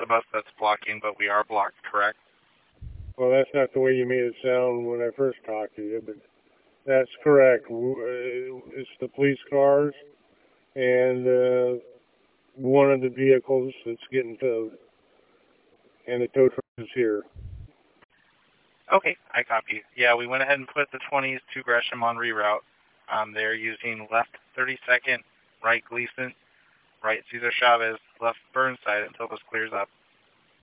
of us that's blocking, but we are blocked, correct? Well, that's not the way you made it sound when I first talked to you, but that's correct. It's the police cars and one of the vehicles that's getting towed, and the tow truck is here. Okay, I copy. Yeah, we went ahead and put the 20s to Gresham on reroute. They're using left 32nd, right Gleason, right Cesar Chavez, left Burnside until this clears up.